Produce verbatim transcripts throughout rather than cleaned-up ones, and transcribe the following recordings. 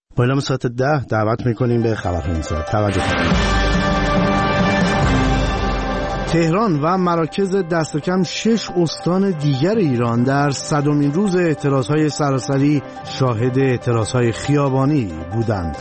با اعلام ساعت ده دعوت میکنیم به خبرهای ساعت. توجه کنید. تهران و مراکز دست کم شش استان دیگر ایران در صدمین روز اعتراضهای سراسری شاهد اعتراضهای خیابانی بودند.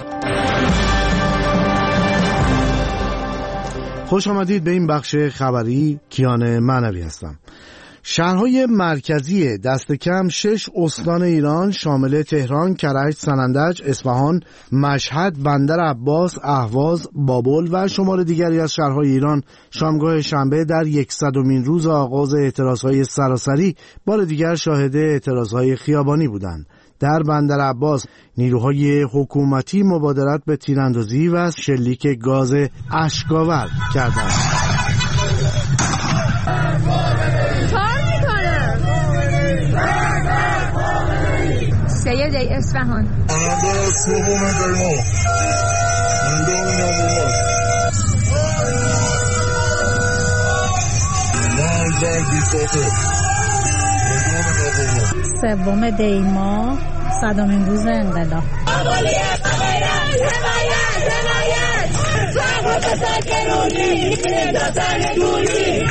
خوش آمدید به این بخش خبری. کیان معنوی هستم. شهرهای مرکزی دست کم شش استان ایران شامل تهران، کرج، سنندج، اصفهان، مشهد، بندر عباس، اهواز، بابل و شمار دیگری از شهرهای ایران شامگاه شنبه در یکصدمین روز آغاز اعتراضهای سراسری بار دیگر شاهد اعتراضهای خیابانی بودند. در بندر عباس نیروهای حکومتی مبادرت به تیراندازی و شلیک گاز اشک‌آور کردند. سید اصفهان آننده سوم دیما اندام نمومد منزل بیساته سوم دیما صدامین روز انقلاب. قبولیت غیرت حمایت حمایت زعفت سکنونی دستان دوری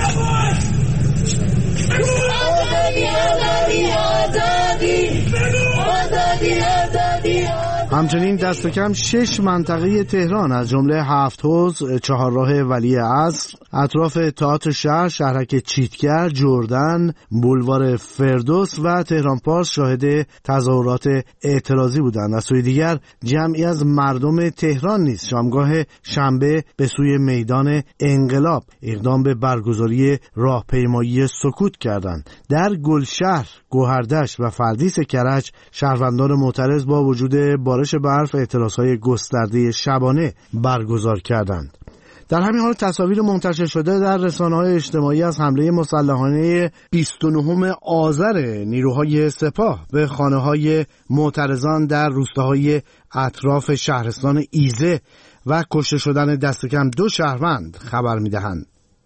آزادی آزادی آزادی آزادی آزادی. همچنین دست کم شش منطقه تهران از جمله هفت حوض، چهارراه ولی عصر، اطراف تئاتر شهر، شهرک چیتگر، جردن، بولوار فردوس و تهران پارس شاهد تظاهرات اعتراضی بودند. از سوی دیگر جمعی از مردم تهران نیز شامگاه شنبه به سوی میدان انقلاب اقدام به برگزاری راهپیمایی سکوت کردند. در گلشهر، گوهردشت و فردیس کرج شهروندان معترض با وجود بارش برف اعتراضهای گسترده شبانه برگزار کردند. در همین حال تصاویر منتشر شده در رسانه‌های اجتماعی از حمله مسلحانه بیست و نهم آذر نیروهای سپاه به خانه‌های معترضان در روستاهای اطراف شهرستان ایزه و کشته شدن دست کم دو شهروند خبر می‌دهند.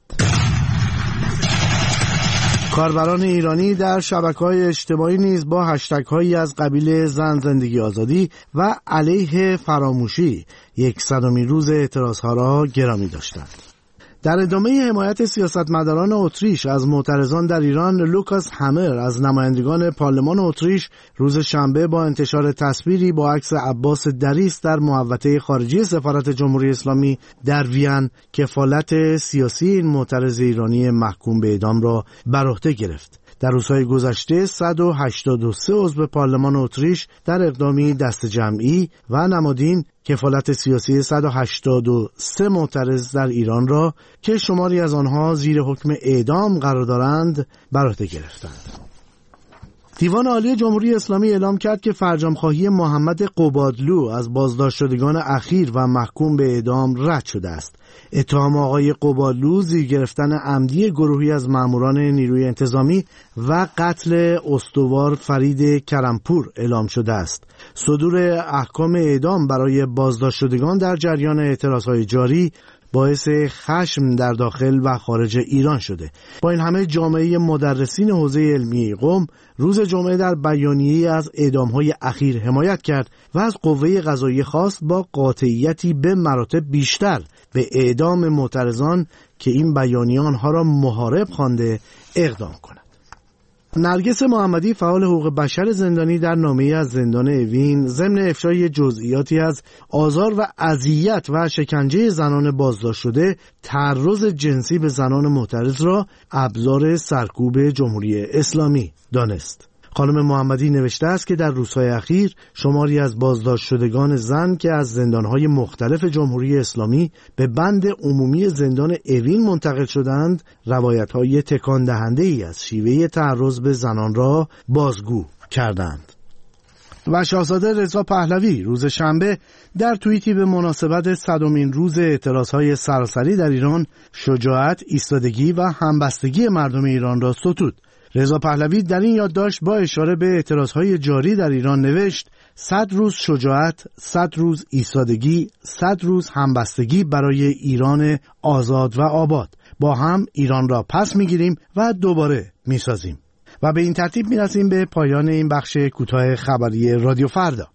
کاربران ایرانی در شبکه‌های اجتماعی نیز با هشتگ‌هایی از قبیل زن زندگی آزادی و علیه فراموشی یکصدمین روز اعتراضها را گرامی داشتند. در ادامه حمایت سیاستمداران اتریش از معترضان در ایران، لوکاس همر از نمایندگان پارلمان اتریش روز شنبه با انتشار تصویری با عکس عباس دریس در محوطه خارجی سفارت جمهوری اسلامی در وین کفالت سیاسی این معترض ایرانی محکوم به اعدام را بر عهده گرفت. در روزهای گذشته صد و هشتاد و سه عضو پارلمان اتریش در اقدامی دست جمعی و نمادین کفالت سیاسی صد و هشتاد و سه معترض در ایران را که شماری از آنها زیر حکم اعدام قرار دارند بر عهده گرفتند. دیوان عالی جمهوری اسلامی اعلام کرد که فرجام‌خواهی محمد قبادلو از بازداشت شدگان اخیر و محکوم به اعدام رد شده است. اتهام آقای قبادلو زیر گرفتن عمدی گروهی از ماموران نیروی انتظامی و قتل استوار فرید کرمپور اعلام شده است. صدور احکام اعدام برای بازداشت شدگان در جریان اعتراضهای جاری باعث خشم در داخل و خارج ایران شده. با این همه جامعه مدرسین حوزه علمی قم روز جمعه در بیانیه‌ای از اعدام‌های اخیر حمایت کرد و از قوه قضاییه خواست با قاطعیتی به مراتب بیشتر به اعدام معترضان که این بیانیه آنها را محارب خوانده اقدام کند. نرگس محمدی فعال حقوق بشر زندانی در نامه‌ای از زندان اوین ضمن افشای جزئیاتی از آزار و اذیت و شکنجه زنان بازداشت شده تعرض جنسی به زنان معترض را ابزار سرکوب جمهوری اسلامی دانست. خانم محمدی نوشته است که در روزهای اخیر شماری از بازداشت شدگان زن که از زندانهای مختلف جمهوری اسلامی به بند عمومی زندان اوین منتقل شدند روایت‌های تکان دهنده‌ای از شیوه تعرض به زنان را بازگو کردند. و شاهزاده رضا پهلوی روز شنبه در توییتی به مناسبت صدمین روز اعتراضهای سراسری در ایران شجاعت، ایستادگی و همبستگی مردم ایران را ستود. رضا پهلوی در این یادداشت با اشاره به اعتراضهای جاری در ایران نوشت: صد روز شجاعت، صد روز ایستادگی، صد روز همبستگی برای ایران آزاد و آباد. با هم ایران را پس میگیریم و دوباره میسازیم. و به این ترتیب میرسیم به پایان این بخش کوتاه خبری رادیو فردا.